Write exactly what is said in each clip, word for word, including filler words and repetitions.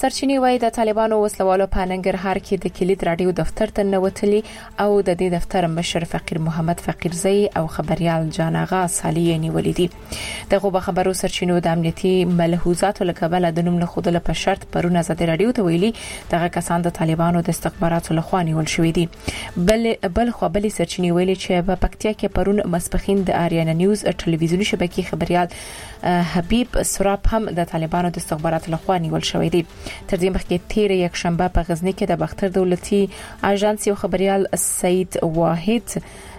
سرچینې وایي د طالبانو وسلوالو په ننګرهار کې د کلید رادیو دفتر ته نوتلي او د دې دفتر مشر فقیر محمد فقیرزی او خبريال جان آغا صالح نیولې دي. دغه خبرو سرچینو د امنیتي ملحوظاتو لکبل د نوم له خودله په شرط پرونه زده رادیو ته ویلي دغه کسان د طالبانو د استخباراتو لخوا نیول شوې دي. بل بل خو بل سرچینې ویلي چې په پکتیا کې پرون مسپخین د آریانا نیوز ټلویزیونی شبکې خبريال حبیب سراب هم د طالبانو د استخباراتو لخوا نیول شوی دی. تر دې مخکې تیر یک شنبه په غزنی کې د بختر دولتي اژانس یو خبريال سید واحد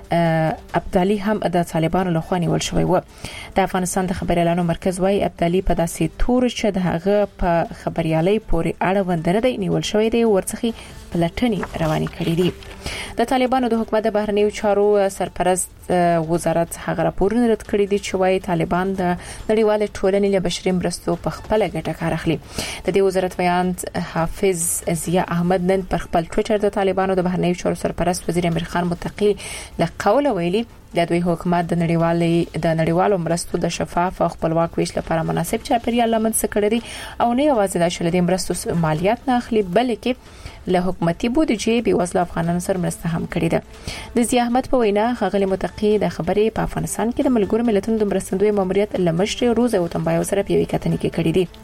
ابدالي هم د طالبانو لخوا نیول شوی و. د افغانستان د خبريالانو مرکز وايي ابدالي په داسې تور چې د هغه په خبريالۍ پورې اړوند نه دی نیول شوی دی ورڅخه پلټنې روانې کړې دي. د طالبانو د حکومت د بهرنیو چارو سرپرست وزارت هغه راپورونه رد کړی دي چې وايي طالبان د نړیوال ټولنې له بشري مرستو په خپل ګټه کار اخلي. د دې وزارت بیان حافظ ضیا احمد نن پر خپل ټوئیټر د طالبانو د بهرنیو چارو سرپرست وزیر امیر خان متقی له قوله ویلي د دوی حکومت د نړیوالي د نړیوالو مرستو د شفاف او خپلواک ویش لپاره مناسب چاپیریال لمنځ کړی دي او نه یوازې د شل د مرستو مالیات نه اخلي بلکې له حکومتي بودیجې به وسله افغانانو سره مرسته هم کړې ده. د ضیا احمد په وینا غغلی متقی د خبرې په افغانستان کې د ملګرو ملتونو د مرستندوی ماموریت لمشر روز او تنبایو سره په وکټنې کې کړې دي.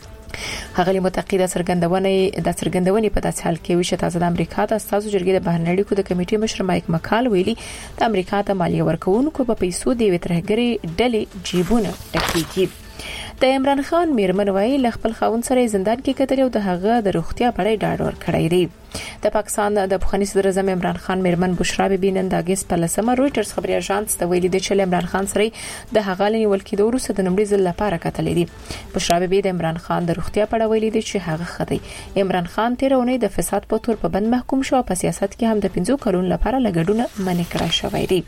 غغلی متقی د سرګندونې د سرګندونې په داسې حال کې وشته تاسو د امریکا د استازو جرګې د بهرنیو اړیکو د کمیټې مشر مایک مکال ویلي د امریکا ته مالیه ورکوونکو په پیسو د وترهګری ډلې جیبونه ډکېږي. د عمران خان میرمن وایي ل خپل خاون سره زندان کې کتل او د هغه د روغتیا په اړه ډاډ ورکړی دی. د پاکستان د بخښنې صدر اعظم عمران خان میرمن بشرا بیبي نن د اگست په لسمه رويټرز خبري اژانس ته ویلي دی چې عمران خان سره د هغه لنی ولکې د وروسته د نمړي ځل لپاره کتلې دي. بشرا بیبي د عمران خان د روغتیا په اړه ویلي دی چې هغه خدي. عمران خان تیر اونۍ د فساد په تور په بند محکوم شو په سیاست کې هم د پنځو کلونو لپاره لګډونه منې کړای شوی دی.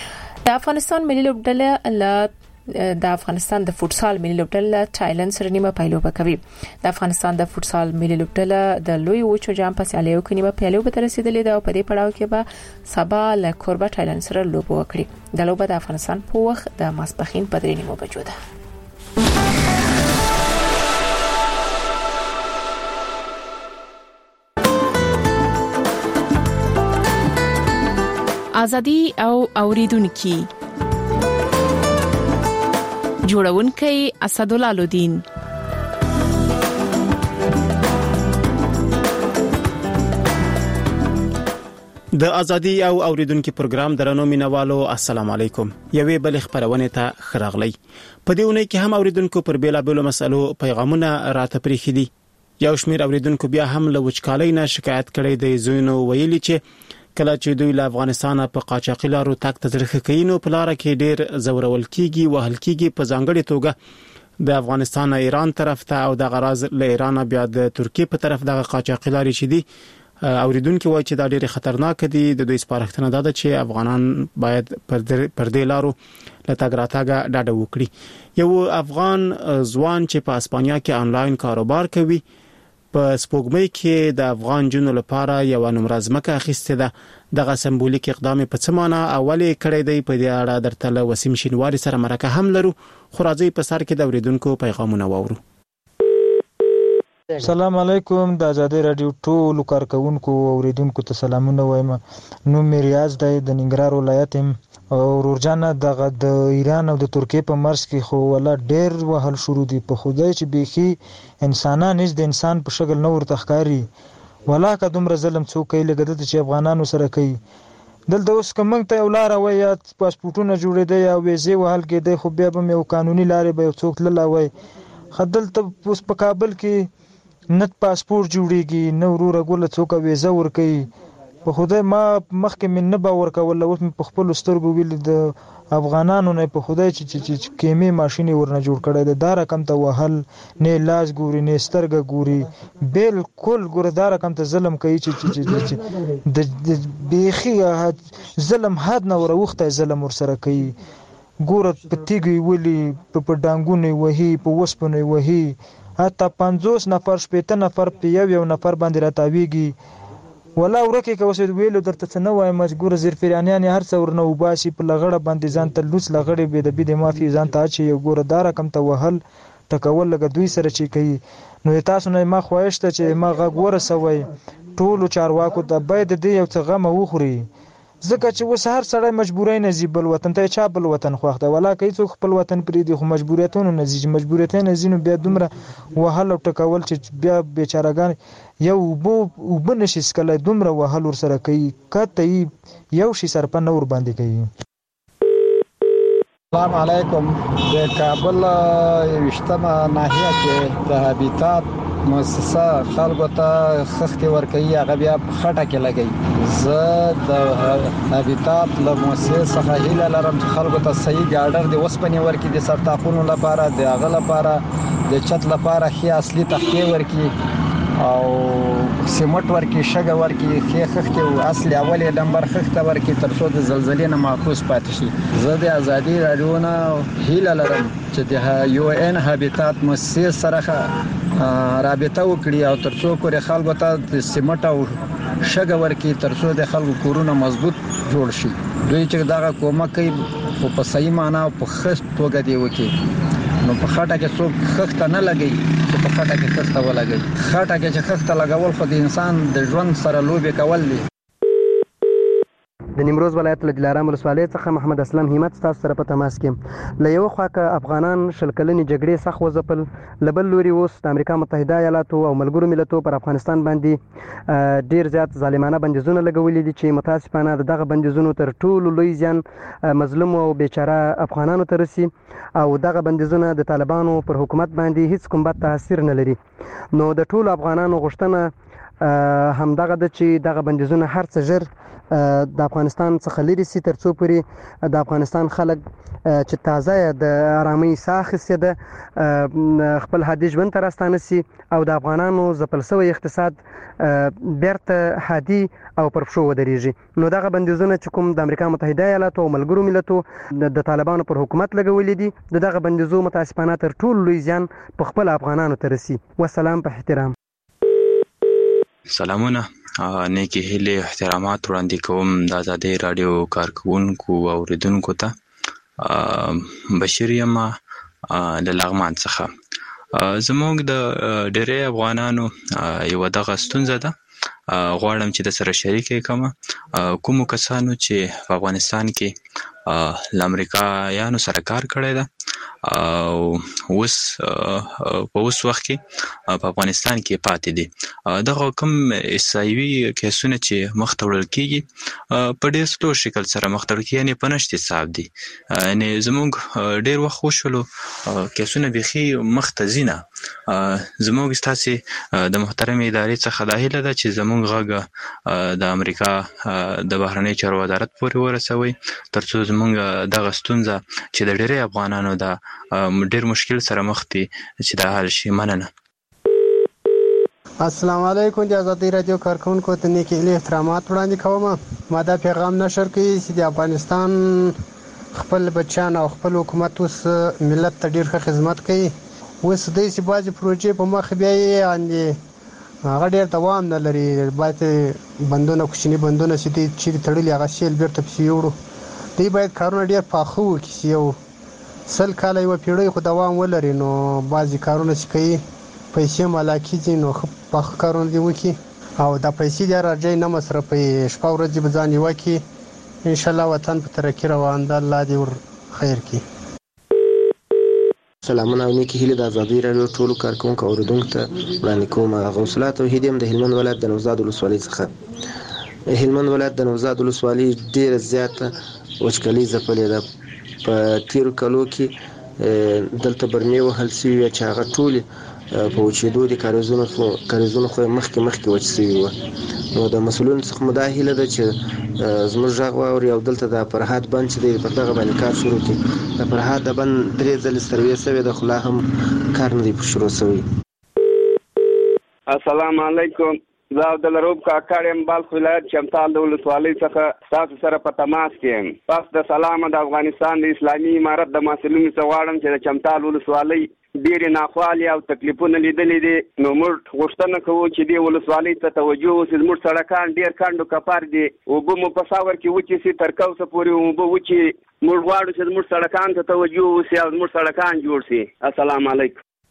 د افغانستان ملي لوبډله ل د افغانستان د فوتسال ملي لوبډله تایلند سره نیمه پایلوبه کوي. د افغانستان د فوتسال ملي لوبډله د لوی وچو جام په سیالیو کې نیمه پایلوبه ته رسیدلې ده او په دې پړاو کې به سبا له کوربه تایلند سره لوبه وکړي. د لوبه د افغانستان په وخت د ماسپخین په درې نیمو بجو ده. ازادي او اوریدونکو جوړونکی اسدالله لودین. د ازادي او اوریدونکو پروګرام درنو مینوالو السلام علیکم. یوې بل خبرونه ته خراغلی. په دې ونه کې هم اوریدونکو پر بیلا بیلو مسلو پیغامونه راته پریخي دي. یو شمیر اوریدونکو بیا هم له وچکالۍ نه شکایت کړي دي. زوینو ویلي چې کله چې دوی له افغانستان په قاچاقي لارو تک تزرخه کینو په لار کې ډیر زورول کیږي وهل کیږي په ځانګړي توګه د افغانستان ایران طرف ته او د غراز له ایران بیا د ترکیه په طرف دغه قاچاقي لاري چې دي اوریدونکو وایي چې دا ډیر خطرناک دي. د دوی سپارښتنه ده چې افغانان باید پر دې لارو له تګ راتګه ډاډه وکړي. یو افغان ځوان چې په اسپانیا کې انلاین کاروبار کوي په سپوږمۍ کې د افغان جنو لپاره یو نمبر ځمکه اخیسته ده. دغه سمبولیک اقدام په څه معنی اولې کړی دی په دې اړه درته له وسیم شینواری سره مرکه هم لرو. خو راځي په سر کې د اوریدونکو پیغامونه واورو. السلام علیکم. د ازادي رادیو ټول کارکونکو اوریدونکو ته سلامونه وایم. نو مې ریاض دی د ننګرهار ولایت او ورجانه دغه د ایران او د ترکیه په مرز کې خو ولا ډیر وهل شروع دي. په خدای چې بيخي انسانان هیڅ د انسان په شکل نور تخکاری ولا که دومره ظلم څوک کوي لګد چې افغانانو سره کوي. دلته اوس کومنګ ته ولاره وای یا پاسپورتونه جوړې دی او ویزه وهل کې دی خو بیا به یو قانوني لارې به څوک لاله وای. خدل ته اوس په کابل کې نت پاسپورت جوړیږي نو ورور غول څوک ویزه ور کوي. په خدای ما مخکې من نه باور کول اوس په خپل سترګو ویل د افغانانو نه په خدای چې کیمې ماشين ورنه جوړ کړی د دار کم ته وهل نه لاس ګوري نه سترګه ګوري بالکل ګور دار کم ته ظلم کوي چې د بيخي ظلم حد نه وروخته ظلم ور سره کوي. ګور په تیګي ولي په ډانګونه وهي په وسپنه وهي حتی پنځوس نفر شپږ نفر په یو یو نفر باندې راتاویږي. ولا ورکه که وسید ویلو درته څنګه وای مجبور زیر فریانیان هر څور نو وباسي په لغړه باندې ځان ته لوس لغړه به د بده مافي ځان ته چې یو ګوره دار کم ته وهل ټکول لګ دوی سره چې کوي. نو تاسو نه ما خواهش ته چې ما غږ ورسوي ټول چارواکو ته باید دې یو څه غم وخوري، ځکه چې وس هر سړی مجبورای نه زی بل وطن ته چا بل وطن خوښته ولا کوي څوک خپل وطن پرې دي، خو مجبوریتونه نه زی مجبوریتونه زینو بیا دومره وهل او ټکول چې بیا بیچارهګان یو بو وبنشي سکله دومره وهل ور سره کوي کته یو شي سرپن نور باندې کوي. السلام علیکم. د کابل وشتمه ناحیه کې د هابیتات مؤسسه خلکو ته خښتې ورکوي، هغه بیا خټه کې لګي. زه د هابیتات له مؤسسې څخه هیله لرم چې خلکو ته صحیح ګاډر د وسپنې ورکړي، د سرطاقونو لپاره، د هغه لپاره، د چت لپاره ښې اصلي تختې ورکړي او سیمټ ورکړي، شګه ورکړي، ښې خښتې او اصلي اولې نمبر خښته ورکړي تر څو د زلزلې نه محفوظ پاتې شي. زه د ازادي رادیو نه هیله لرم چې د یو ان هابیتات مؤسسې سره رابطه وکړي او تر څو پورې خلکو ته د سیمټ او شګه ورکړي تر څو د خلکو کورونه مضبوط جوړ شي. دوی چې دغه کومک کوي خو په صحیح معنا او په ښه توګه دی وکړي. نو په خټه کې څوک خښته نه لګي چې په خټه کې خښته ولګي. خټه کې چې خښته لګول خو د انسان د ژوند سره لوبې کول دي. د نیمروز ولایت له دلارام ولسوالۍ څخه محمد اسلام همت تاسو سره په تماس کې. له یو خوا که افغانان شل کلنې جګړې سخت وځپل، له بل لوري اوس د امریکا متحده ایالاتو او ملګرو ملتونو پر افغانستان باندې ډیر زیات ظالمانه بندیزونه لګولي دي چې متاسفانه دغه بندیزونو تر ټولو لوی زیان مظلوم او بیچاره افغانانو ته رسي او دغه بندیزونه د طالبانو پر حکومت باندې هیڅ کوم بد تاثیر نه لري. نو د ټولو افغانانو غوښتنه همدغه ده چې دغه بندیزونه هر څه ژر د افغانستان څخه لري سي تر څو پورې د افغانستان خلک چې تازه د آرامۍ ساه اخیستې ده خپل عادي ژوند ته راستانه سي او د افغانانو ځپل شوی اقتصاد بیرته عادي او پر پښو ودرېږي. نو دغه بندیزونه چې کوم د امریکا متحده ایالاتو او ملګرو ملتونو د طالبانو پر حکومت لګولي دي، د دغه بندیزو متاسفانه تر ټولو لوی زیان په خپل افغانانو ته رسي. والسلام په احترام. سلامونه، نیکی هیلې احترامات وړاندې کوم د ازادۍ رادیو کارکونکو او اوریدونکو ته. بشیر یم له لغمان څخه. زموږ د ډېری افغانانو یوه دغه ستونزه ده، غواړم چې د سره شریکه کړم. کومو کسانو چې په افغانستان کې له امریکایانو سره کار کړی ده او اوس په اوس وخت کې په افغانستان کې پاتې دي، دغه کوم احصایوي کیسونه چې مخ ته وړل کېږي په ډېر سلو شکل سره مخ ته وړل کېږي، یعنې په نشت حساب دي. یعنې زموږ ډېر وخت وشولو کیسونه بیخي مخ ته ځي نه. زموږ ستاسې د محترمې ادارې څخه دا هیله ده چې زموږ غږ د امریکا د بهرنیو چارو وزارت پورې ورسوي تر څو زموږ دغه ستونزه چې د ډېری افغانانو دا ډېر مشکل سره مخ دي چې دا حل شي. مننه. السلام علیکم. د ازادۍ رادیو کارکونکو ته نیک هیلې احترامات وړاندې کوم. ما دا پیغام نشر کړی چې د افغانستان خپل بچیان او خپل حکومت اوس ملت ته ډېر ښه خدمت کوي. اوس دوی چې بعضې پروژې په مخ بیا یې باندې هغه ډېر دوام نه لري. باید بندونه کوچني بندونه چې دوی چیرې تړلي هغه سیل بېرته پسې یوړو. دوی باید کارونه ډېر پاخه وکړي چې یو سل کاله یوه پیړۍ خو دوام ولري. نو بعضې کارونه چې کوي پیسې مالا کېږي، نو ښه پاخه کارونه دې وکړي او دا پیسې دې راځي نه مصرفوي، شپه ورځ به ځان یوه کړي. انشاءالله وطن په ترقي روان ده، الله دې ور خیر کړي. سلامونه او نیکی هیلې د ازادۍ راډیو ټولو کارکونکو او اوریدونکو ته وړاندې کوم. غوث الله توحید یم د هلمند ولایت د نوزاد ولسوالۍ څخه. هلمند ولایت د نوزاد ولسوالۍ ډېره زیاته وچکالي ځپلې ده. په تیرو کالو کې دلته برمې وهل سوي وې چې هغه ټولې په وچېدو دي، کاریزونه خو یې مخکې مخکې وچ سوي وو. نو د مسؤلینو څخه مو دا هیله ده چې زموږ غږ واوري او دلته د فرهاد بند چې دی پر دغه باندې کار شروع کړي. د فرهاد د بند درې ځلې سروې سوې ده خو لا هم کار نه دی شروع سوی. السلام علیکم. زه عبدالرؤف کاکړ یم، بلخ ولایت چمتال د ولسوالۍ څخه تاسو سره په تماس کې یم. پس د سلامه د افغانستان د اسلامي امارت د مسؤلینو څخه غواړم چې د چمتال ولسوالۍ ډېرې ناخوالې او تکلیفونه لیدلي دي. نو موږ غوښتنه کوو چې دې ولسوالۍ ته توجه وشي. زموږ سړکان ډېر کڼ او کپر دي، اوبه مو په ساور کې وچې سي، تر کوسه پورې اوبه وچې. موږ غواړو چې زموږ سړکان ته توجه وشي او زموږ سړکان جوړ سي. السلام علیکم.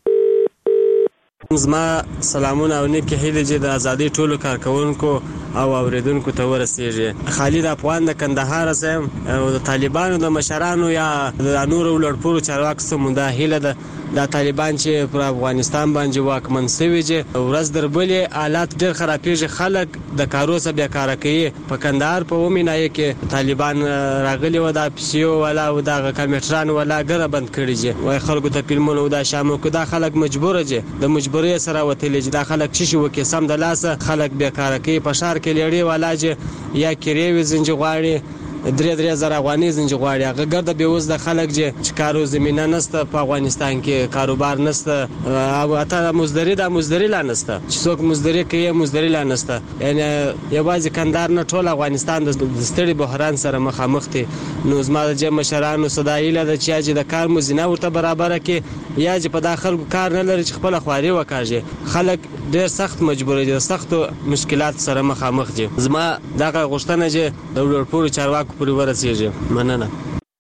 زما سلامونه او نیک هیله چې د ازادي ټولو کارکونکو او اوریدونکو ته ورسیږي. خالد افغان د کندهار سم او د طالبانو د مشرانو یا د نورو لړپورو چارواکو سمونده هیله ده د طالبان چې پر افغانستان باندې واکمن شوی دي ورځ دربلې حالات ډېر خرابېږي، خلک د کارو څخه بیکاره کوي. په کندهار په ومنای کې طالبان راغلي و د پیسو ولا او د کمپیوټران ولا ګره بند کړی دي، وای خلکو ته فلمونه او د شامو کې دا خلک مجبور دي د مجبورۍ سره وتلی دي. دا خلک چې شو کې سم د لاسه خلک بیکاره کوي، په شهر کې لړۍ ولاجه یا کریوي زنجي غواړي درې درې زره افغاني زنجي غواړي. هغه ګرد به اوس د خلک چې کارو زمينه نسته په افغانستان کې، کاروبار نسته او اته مزدوري د مزدوري لا نسته، چې څوک مزدوري کوي مزدوري لا نسته. یعنی یوازې کندهار نه ټول افغانستان د ستړي بحران سره مخامخ دي. نو زما د جمع مشرانو صدایله د چې د کار مزینه ورته برابر کې یا چې په داخل کار نه لري چې خپل خواري وکاږي. خلک ډېر سخت مجبور دي، سخت مشکلات سره مخامخ دي. زما دغه غوښتنه چې د ورپورو چارواکو پورې ورسیږي. مننه.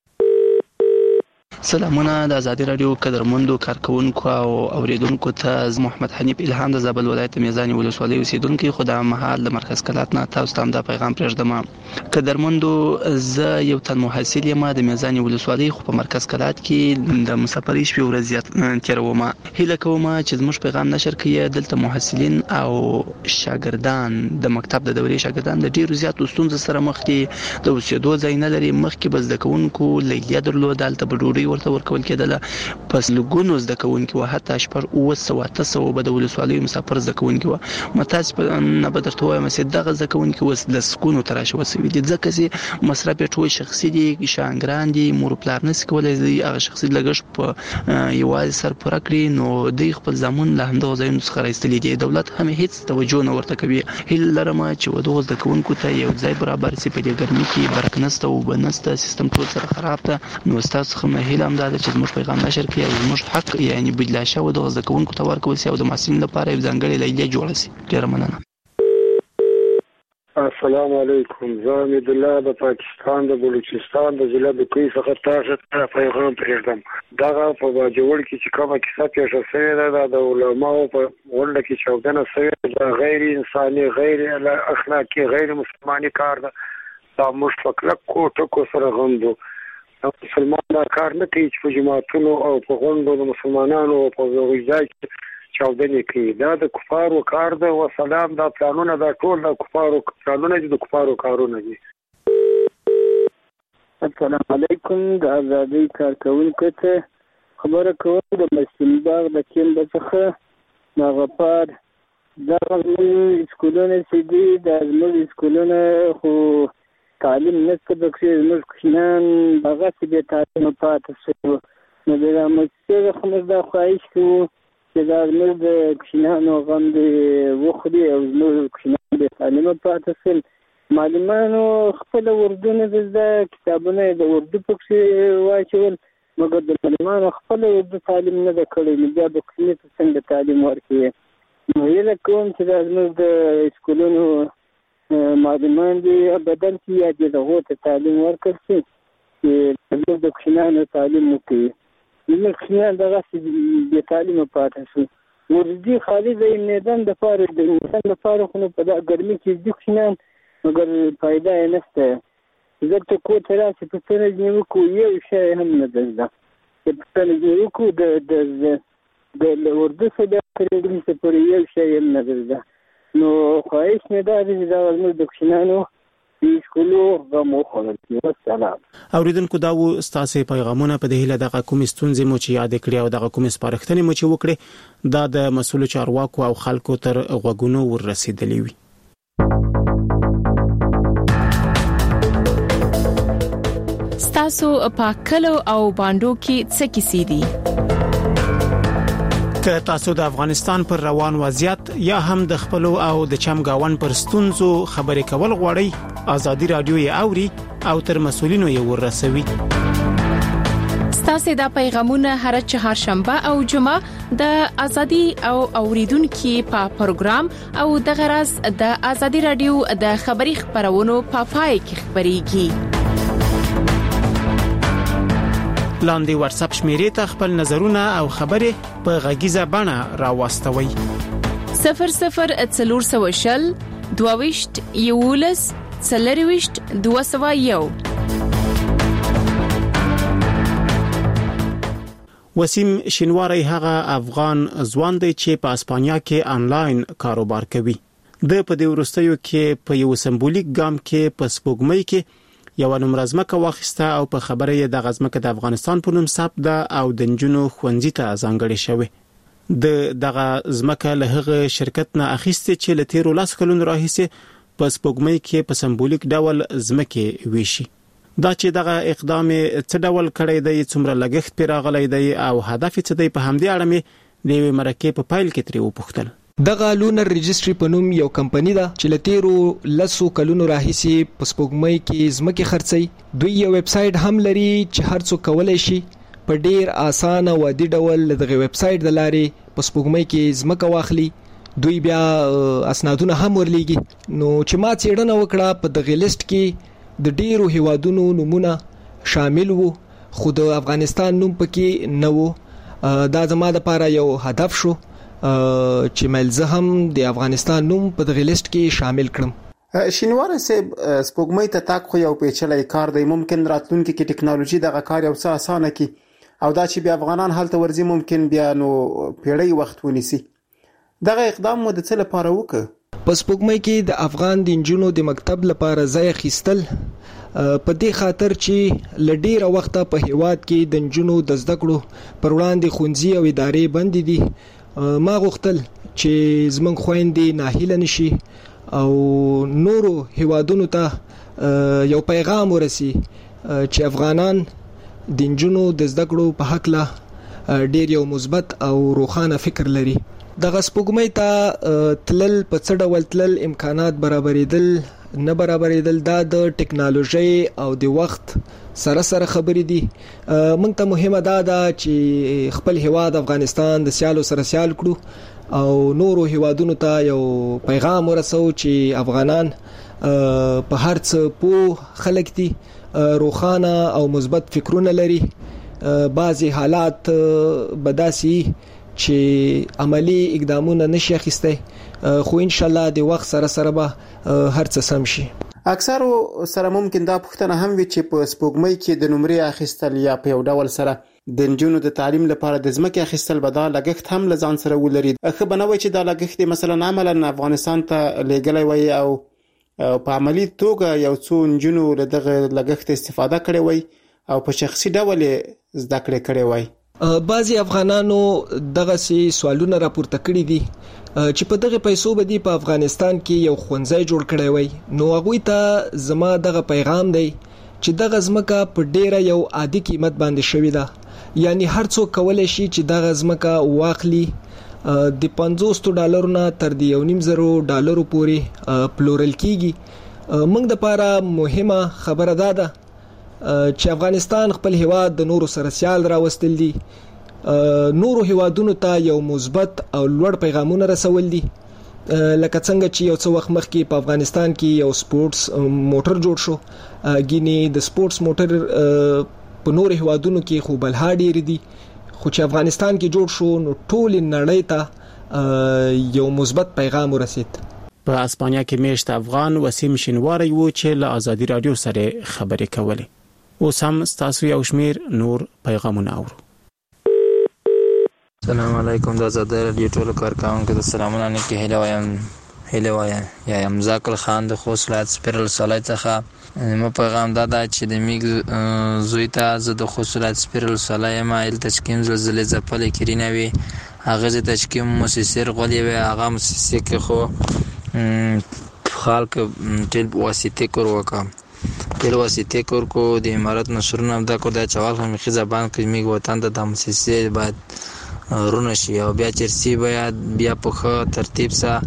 سلامونه د ازادي رادیو قدرمندو کارکونکو او اوریدونکو ته. ز محمد حنیف الهام د زابل ولایت میزانی ولسوالۍ اوسیدونکو. خدای مهال د مرکز کلات نه تاسو ته د پیغام پرېږدم. قدرمندو زه یو تن محصل یم د میزانی ولسوالۍ، خو په مرکز کلات کې د مسافرۍ شپې ورځ تیروم. هیله کوم چې زموږ پیغام نشر کړئ. دلته محصلین او شاګردان د مکتب د دورې شاګردان د ډیرو زیاتو ستونزو سره مخ دي. د اوسېدو ځای نه لري. مخکې بس د کوونکو لیلیه درلوده، دلته به ډوډۍ ورته ورکول کېدله. پس لګونو زده کوونکي و حتی شپږ اوه سوه اته سوه به د ولسوالیو مسافر زده کوونکي وو. متاسفه نه به درته وایم چې دغه زده کوونکي اوس لسګونو ته راشوه شوي دي، ځکه چې مصرف یې ټول شخصي دي، شاګران دي، مور پلار نشي کولی هغه شخصي لګښت په یوازې سر پوره کړي. نو دوی خپل زامن له همدغه ځایونو څخه راایستلي دي. دولت هم هیڅ توجه نه ورته کوي. هیله لرم چې دغه زده کوونکو ته یو ځای برابر شي. په دې ګرمۍ کې برق نشته، اوبه نشته، سیستم ټول سره خراب ده. نو ستاسو څخه مې هیله هم دا ده چې زموږ پیغام نشر کړئ او زموږ حق یعنی بدلا شوی د زده کوونکو ته ورکول شي او د محصلینو لپاره یو ځانګړی لیلیه جوړه شي. ډېره مننه. السلام علیکم. زه امید الله د پاکستان د بلوچستان د ضلع د کوی څخه تاسو ته پیغام پرېږدم. دغه په باجوړ کې چې کومه کیسه پیښه شوې ده د علماو په ورته کې چاودنه شوې ده، غیر انساني، غیر اخلاقی، غیر مسلمانی کار ده. دا مشفقلک کوټه کو سره غندو مسلمان دا کار نه کوي چې په جماعتونو او په غونډو د مسلمانانو په ځای کې چاودنې کوي. دا د کفارو کار ده. وسلام. دا پلانونه دا ټول د کفارو پلانونه دي، د کفارو کارونه دي. السلام علیکم. د ازادي کارکونکو ته خبره کوم د مسلم باغ د کیند څخه د غفار دا سکولونه چې دي د زموږ سکولونه خو تعلیم نشته، پکې زموږ کوچنیان هغه چې بې تعلیمه پاتې شوي. نو د مؤسسې څخه موږ دا خواهش کوو چې دا زموږ د کوچنیانو غم دې وخوري او زموږ کوچنیان بې تعلیمه پاتې شول. معلمانو خپله اردو نه زده، کتابونه یې د اردو پکې واچول، مګر د معلمانو خپله اردو تعلیم نه ده کړی. نو بیا به کوچني ته څنګه تعلیم ورکوي؟ نو هیله کوم چې دا زموږ د سکولونو معلمان دي بدل شي یا دې دغو ته تعلیم ورکړل شي چې زموږ د کوچنیانو تعلیم وکړي. زموږ کوچنیان دغسې بې تعلیمه پاتې شو. ورځي خالي د میدان دپاره د انسان دپاره خو نو په دا ګرمۍ کې دي کوچنیان، مګر فایده یې نشته. دلته کور ته راشي پوښتنه ځینې وکړو، یو شی هم نه ده زده. چې پوښتنه ځینې وکړو د اردو څخه بیا تر انګلیسه پورې یو شی هم نه ده زده. نو خواهش مې دا دی چې دا زموږ د کوچنیانو د سکولو غم وخوړل شي. والسلام. اوریدونکو دا و ستاسو پیغامونه په دې هیله دغه کومې ستونزې مو چې یاد کړې او دغه کومې سپارښتنې مو چې وکړې دا د مسؤل چارواکو او خلکو تر غوږونو ورسېدلې وي. ستاسو په کلو او باندو کې څه کیسې دي؟ که تاسو د افغانستان پر روان وضعیت یا هم د خپل او د چمګاون پر ستونزو خبرې کول غواړئ، ازادي رادیو یې اوري او تر مسؤلینو یې ورسوي. ستاسو د پیغامونه هر چهارشنبه او جمعه د ازادي او اوریدونکو په پروګرام او د غرض د ازادي رادیو د خبري خبرونو په پای کې خبريږي. لاندې واتس اپ شمیرې ته خپل نظرونه او خبرې په غږیزه بڼه راوستوي. صفر صفر اتلور سوشل دوويشت یولس سلریويشت دوه سوه یو. وسیم شینواری هغه افغان ځوان دی چې په اسپانیا کې آنلاین کاروبار کوي. د په دې ورستیو کې په یو سمبولیک ګام کې په سپوږمۍ کې یو نمرزمکه واخیسته او په خبره یې د غزمکه د افغانستان په نوم ثبت ده او د نجونو خوندې ته ځانګړې شوی. د دغه ځمکه له هغه شرکت نه اخیسته چې له تیرو لاس کلونو راهیسه په سپوږمۍ کې په سمبولیک ډول ځمکه ویشي. دا چې دغه اقدام څه ډول کړی دی، څومره لګښت پرې راغلی دی او هدف څه دی، په همدې اړه مې د یوې مرکې په پایل کې ترې وپوښتل. دغه لونر ريجستري په نوم یو کمپنی ده چې لتیرو لسو کلونو راهیسي په سپوږمۍ کې ځمکې خرڅي. دوی یو ویب سټ هم لري چې هر څوک کولای شي په ډیر اسانه او عادي ډول دغه ویب سټ د لارې په سپوږمۍ کې ځمکه واخلي. دوی بیا اسنادونه هم ورلېږي. نو چې ما څېړنه وکړه په دغه لیست کې د ډیرو هیوادونو نمونه شامل وو، خو د افغانستان نوم پکې نه وو. دا زما لپاره یو هدف شو چې ملزه هم د افغانستان نوم په دغه لیست کې شامل کړم. شینواره صاحب، سپوږمۍ ته تاک خو یو پیچلې کار دی. ممکن راتلونکي کې ټکنالوژي دغه کار یو څه اسانه کی او دا چې بیا افغانان هلته ورځي ممکن بیا نو پیړۍ وخت ونیسي. دغه اقدام مو د څه لپاره وکړ؟ په سپوږمۍ کې د افغان د انجونو د مکتب لپاره ځای خېستل په دې خاطر چې لډیره وخته په هیواد کې د انجونو د زده کړو پر وړاندې خونځي او ادارې بند دي. ما غوښتل چې زمونږ خويندې ناهیله نشي او نورو هیوادونو ته یو پیغام ورسي چې افغانان د انجونو د زده کړو په حق له ډیر یو مثبت او روښانه فکر لري. دغه سپوږمۍ ته تلل په څه ډول تلل، امکانات برابرېدل نه برابرېدل، دا د ټکنالوژي او د وخت سره سره خبرې دي. موږ ته مهمه دا ده چې خپل هیواد افغانستان د سیالو سره سیال کړو او نورو هیوادونو ته یو پیغام ورسو چې افغانان په هر څه پوه خلک دي، روښانه او مثبت فکرونه لري. بعضی حالات بداسي چې عملی اقدامونه نشي اخیسته، خو ان شاء الله د وخت سره سره به هر څه سم شي. اکثر سره ممکن دا پوښتنه هم وي چې په سپوږمۍ کې د نمرې اخیستل یا په یو ډول سره د نجونو د تعلیم لپاره د ځمکې اخیستل به دا لګښت هم لزان سره ولري. خو بنوي چې دا لګښت مثلا عملاً افغانستان ته لګلای وي او په عملی توګه یو څو نجونو دغه لګښت استفاده کړي وي او په شخصي ډول زده کړې کړي وي. بعضی افغانانو دغه سي سوالونه راپورته کړي دي چې په دغه پیسو باندې په افغانستان کې یو خونځای جوړ کړی وي. نو هغه ته زما دغه پیغام دی چې دغه ځمکه په ډیره یو عادي قیمت باندې شوې ده، یعنی هر څوک کولای شي چې دغه ځمکه واخلي. د پنځوس ډالرو نه تر د یو نیم زرو ډالرو پورې پلورل کیږي. موږ د لپاره مهمه خبره ده ده چې افغانستان خپل هیواد د نورو سره سیال راوستل دي، نورو هیوادونو ته یو مثبت او لوړ پیغامونه رسول دي. لکه څنګه چې یو څو وخت مخکې په افغانستان کې یو سپورتس موټر جوړ شو، ګینه د سپورتس موټر په نورو هیوادونو کې خو بلها ډیر دي، خو چې افغانستان کې جوړ شو نو ټول نړۍ ته یو مثبت پیغام ورسید. په اسپانیا کې میشت افغان وسیم شینواری وو چې له ازادي رادیو سره خبرې کولې. اوس هم تاسو یو شمیر نور پیغامونه اورو. السلام علیکم، د ازادي رادیو ټول کارکونکو د سلامونه نه کې هله وایم هله وایم یا یم ذکر خان د خوصلات سپیرل سولای څخه مو پیغام دادا چې د میګ زوی ته زه د خوصلات سپیرل سولای ما ال تشکیم زلزلې زپل کړینوي هغه د تشکیم موسسر غولې وي هغه موسسه کې خو خلک ټل واسطه کور وکم ټل واسطه کور کو د امارات نشرونه دا کو د چوال هم خي زبان کې میګ وطن د موسسه بعد رونه شي او بیا چرسی بیا بیا په ترتیب سره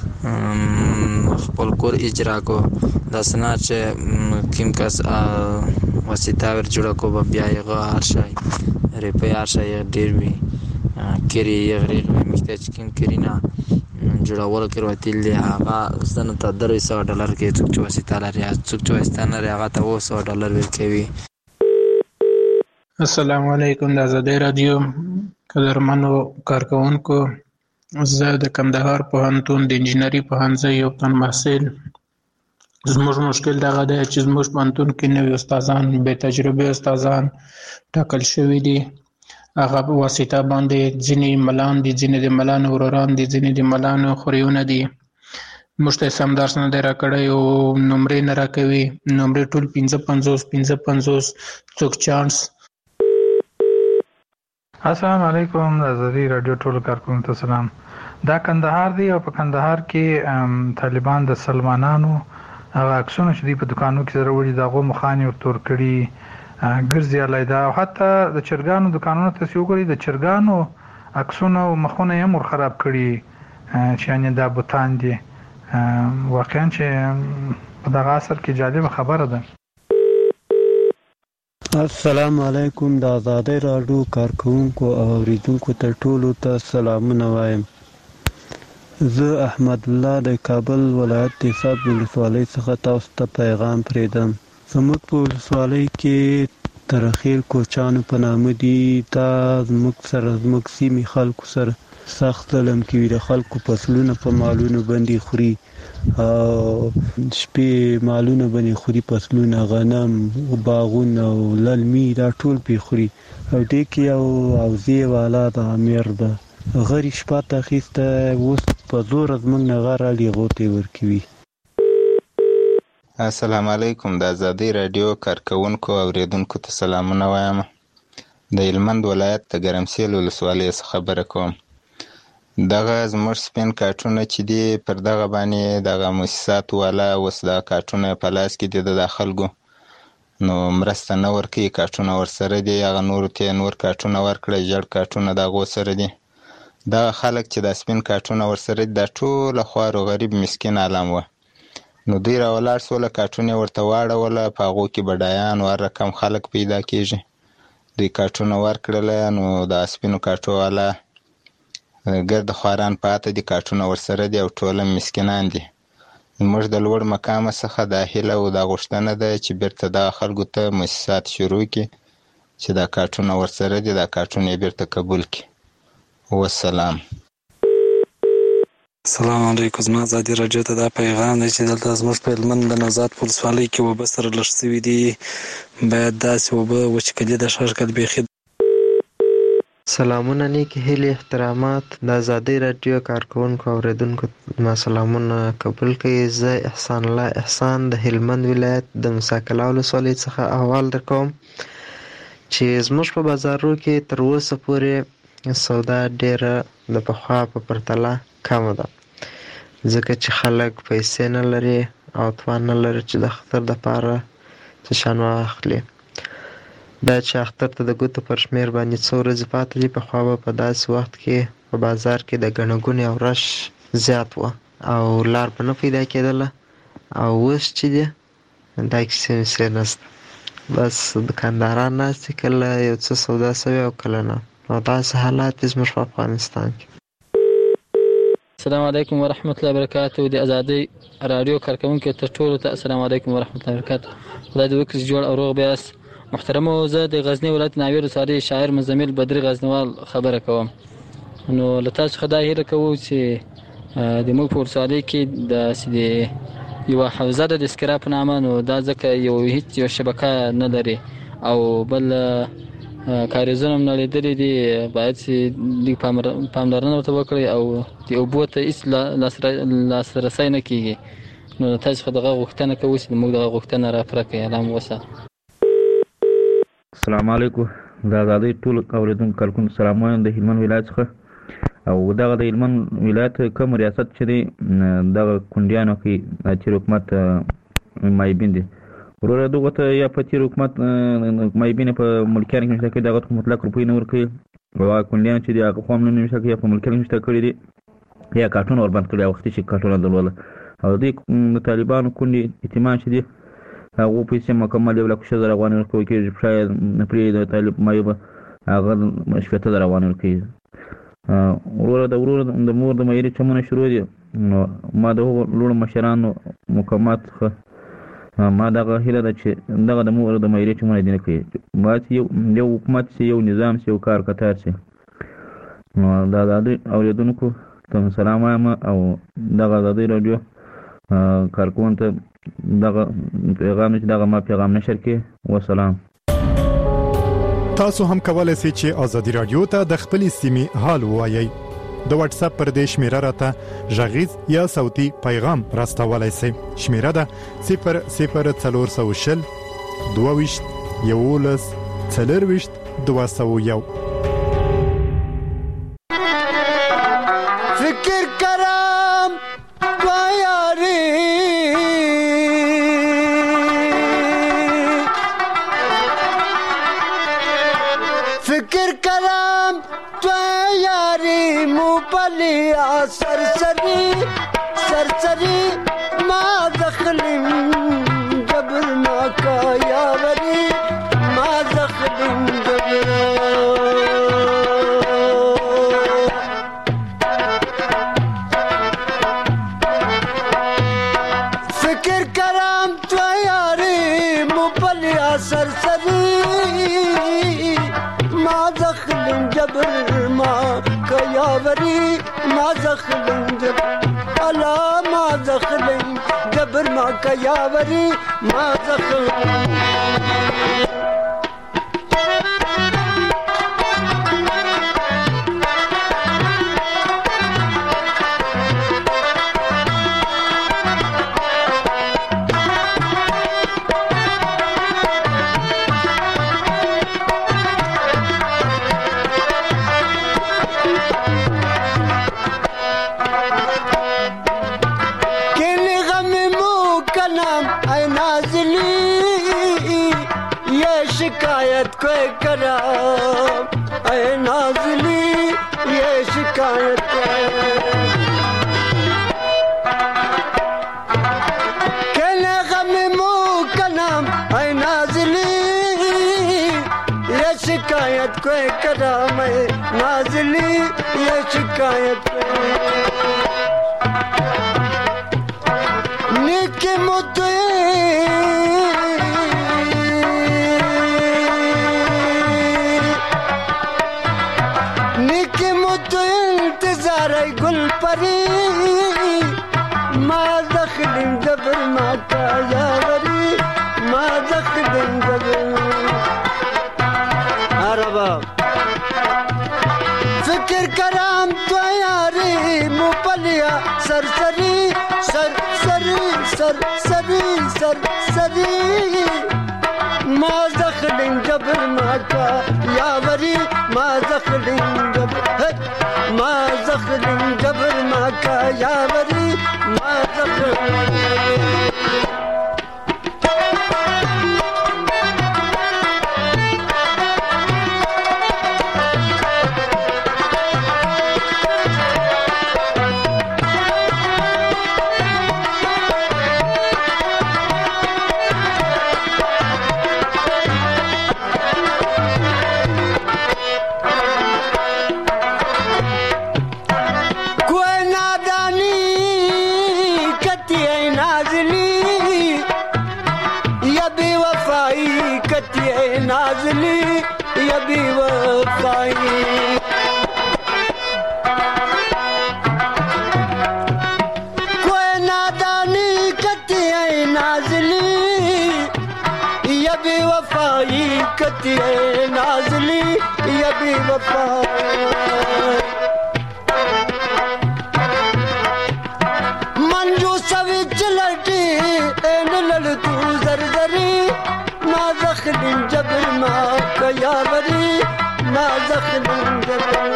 خپل کور اجرا کو دا سنا چې کیم کس واسطه ور جوړ کو بیا یې غار شي ریپیر شي ډیر وی کری یغری میته چې کیم کرینا جوړول کړو تل دی هغه سن ته درې سوه ډالر کې څوک چې واسطه لري څوک چې واسطه نه لري هغه ته اوه سوه ډالر ورکوي. السلام علیکم. د ازادۍ راډیو قدرمنو کارکونکو، زه د کندهار پوهنتون د انجنیري پوهنځي یو تن محصل. زموږ مشکل دغه دی چې زموږ پوهنتون کې نوي استادان، بې تجربې استادان ټاکل شوي دي. هغه په واسطه باندې ځینې ملان دي، ځینې د ملانو وروران دي، ځینې د ملانو خوریونه دي. موږ ته سم درس نه دی راکړی او نمرې نه راکوي. نمرې ټول پنځه پنځوس پنځه پنځوس څوک چانس. السلام علیکم. د ازادۍ راډیو ټولو کارکونکو ته سلام. دا کندهار دی او په کندهار کې طالبان د سلمانانو هغه عکسونه چې دوی په دکانو کې سره وړي د هغو مخانې ورتور کړي ګرځي علیده، او حتی د چرګانو دکانونو ته چې وګورئ د چرګانو عکسونه او مخونه یې هم ور خراب کړي چې یعنې دا بوتان دي. واقعا چې په دغه عصر کې جالبه خبره ده. السلام علیکم. د ازادۍ راډیو کارکونکو او اوریدونکو ته ټولو ته سلامونه وایم. زه احمد الله د کابل ولایت د حساب ولسوالۍ څخه تاسو ته پیغام پرېږدم. زموږ په ولسوالۍ کې ترخیل کوچانو په نامه دي. دا زموږ سره زموږ سیمې خلکو سره سخت ظلم کوي. د خلکو فصلونه په مالونو باندې خوري او شپې مالونه باندې خوري، فصلونه، غنم، باغونه او للمي دا ټول پې خوري. او دې کې یو حوزې والا د امیر ده غری شپه ته اخیسته، اوس په زور زموږ نه غر علي غوتې ورکوي. السلام علیکم. د ازادۍ راډیو کارکونکو او اوریدونکو ته سلامونه وایم. د هلمند ولایت د ګرمسیل ولسوالۍ څخه خبره کوم. دغه زموږ سپین کارټونه چې دي پر دغه باندې دغه مؤسساتو والا اوس دا کارټونه په لاس کې دي د خلکو، نو مرسته نه ورکوي. کارټونه ورسره دي، هغه نورو ته نور کارټونه ورکړه، ژړ کارټونه د هغو سره دي. دغه خلک چې دا سپین کارټونه ورسره دي دا ټوله خوار و غریب مسکین عالم وه. نو دوی راولاړ سوله، کارټونه یې ورته واړوله، په هغو کې بډایان او هر رقم خلک پیدا کېږي. دوی کارټونه ورکړله، نو د سپینو کارټو والا ګرد خواران پاته دي، کارټونه ورسره دي او ټوله مسکینان دي. موږ د لوړ مقامه څخه دا هیله او دا غوښتنه ده چې بیرته دغه خلکو ته مؤسسات شروع کړي چې دا کارټونه ورسره دي، دا کارټونه یې بیرته قبول کړي. والسلام. السلام علیکم. زما ازادي راډیو ته دا پیغام دی چې دلته زموږ په هلمند د نوزاد په ولسوالۍ کې اوبه سره لږ شوي دي. باید داسې اوبه وچکلي د ښه کړي بیخي. سلامونه، نیکې هیلې، احترامات. د ازادۍ راډیو کارکونکو او اوریدونکو ما سلامونه قبول کړئ. زه احسان الله احسان د هلمند ولایت د موسی کلا ولسوالۍ څخه احوال درکوم چې زموږ په بازارو کې تر اوسه پورې سودا ډیره د پخوا په پرتله کمه ده، ځکه چې خلک پیسې نه لري او توان نه لري چې د اختر دپاره څه شیان واخلي. دا چې اختر ته د ګوتو پر شمېر باندې څو ورځې پاتې دي، پخوا به په داسې وخت کې په بازار کې د ګڼه ګوڼې او رش زیات وه او لار به نه پیدا کېدله. او اوس چې دی دا کیسې ویسې نشته، بس دکانداران ناست دي، کله یو څه سودا سوي او کله نه. او داسې حالات دي زموږ په افغانستان کې. السلام علیکم ورحمت الله وبرکاته. د ازادۍ راډیو کارکونکو ته ټولو ته السلام علیکم ورحمت الله وبرکاته. خدای دې وکړي چې جوړ او روغ بیاست. محترمو، زه د غزني ولایت ناوې ولسوالۍ شاعر مزمل بدري غزنوال خبره کوم. نو له تاسو څخه دا هیله کوو چې د موږ په ولسوالۍ کې داسې د یوه حوزه ده د اسکرا په نامه، نو دا ځکه یو هیڅ یو شبکه نه لري او بل کاریزونه هم نړېدلي دي. باید چې لږ پاملرنه ورته وکړئ او د اوبو ته هېڅ لاسرسی نه کېږي. نو له تاسو څخه دغه غوښتنه کوو چې موږ دغه غوښتنه راپوره کړئ. الله مو وساتي. السلام علیکم. د ازادۍ ټول اوریدونکو کارکونکو سلام وایم د هلمند ولایت څخه. او دغه د هلمند ولایت کوم ریاست چې دی دغه کونډیانو کې د تېر حکومت مایبین دي. وروره دغه ته یا په تېر حکومت مایبین په ملکیانو کې نشته کړي، دغه ته مطلق روپۍ نه ورکوي او هغه کونډیان چې دي هغه خو هم نه نشته کړي یا په ملکیانو کې نشته کړي دي یا کارټونه وربند کړي، وختي چې کارټونه درلوده. او دوی د طالبانو کونډې یتیمان چې دي هغو پیسې مکمل یو لک شل زره افغانۍ ورکول کېږي، شاید پرې د طالب مایوبه هغه شپېته زره افغانۍ ورکوي. وروره د وروره د مور د معیاري چمونه شروع دي. نو ما د هغو لوړو مشرانو مقامات څخه ما دغه هیله ده چې دغه د مور د مېرې چې مونږ دې نه کوي ما چې یو یو حکومت چې یو نظام چې یو کار کتار چې نو دا د اوریدونکو ته سلام وایم او دغه د دې رادیو کارکون ته دغه پیغام چې دغه ما پیغام نشر کړي والسلام. تاسو هم کولای شئ چې ازادي رادیو ته د خپل سیمې حال ووایئ. د واتس اپ پر دې شمیره راته ژغیز یا صوتي پیغام راستولای شئ. شمیره ده صفر صفر څلور سوه شل دوه ویشت یولس څلور ویشت دوه سوه یو. فکر کرم یاری فکر کرم تو یاری موبلیا سرسری سرسری ما دخلیم جبر ما کا یاوری ما دخلیم جبر فکر کرم تو یاری موبلیا سرسری ما دخلیم جبر ما کا یاوری ما دخلیم جبر الا ما دخلیم جبر ما کا یاوری ما دخلیم शिकायत कोई करा ऐ नाज़ली ये शिकायत कहने गम मुँह का नाम ऐ नाज़ली ये शिकायत कोई करा मैं नाज़ली ये शिकायत निके मुद्दे गुल परी मा दखलिम जबर मा का यावरी मा दखलिम जबर अरबा फिक्र कराम तो यारी मुपलिया सरसरी सरसरी सरसरी सरसरी मा दखलिम जबर मा का यावरी मा दखलिम जबर ما زخل جبر ما کا یاوری ما زخل नाज़ली ये भी वफाई कोई नादानी कती है नाज़ली ये भी वफाई कती है नाज़ली ये भी वफाई मंजू सविच लटी एन लड़ तू जरजरी ما زخل جبر ما كيابري ما زخل جبر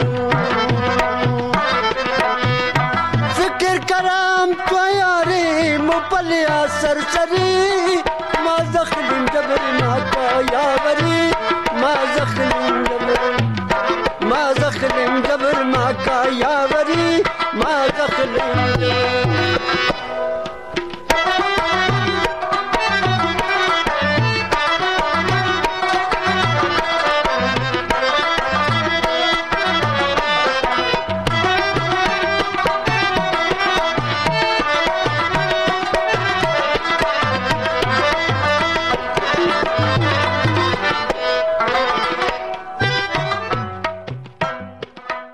فكر كرام طياري مبليا سرسري ما زخل جبر ما كيابري ما زخل جبر ما زخل جبر ما كيابري ما زخل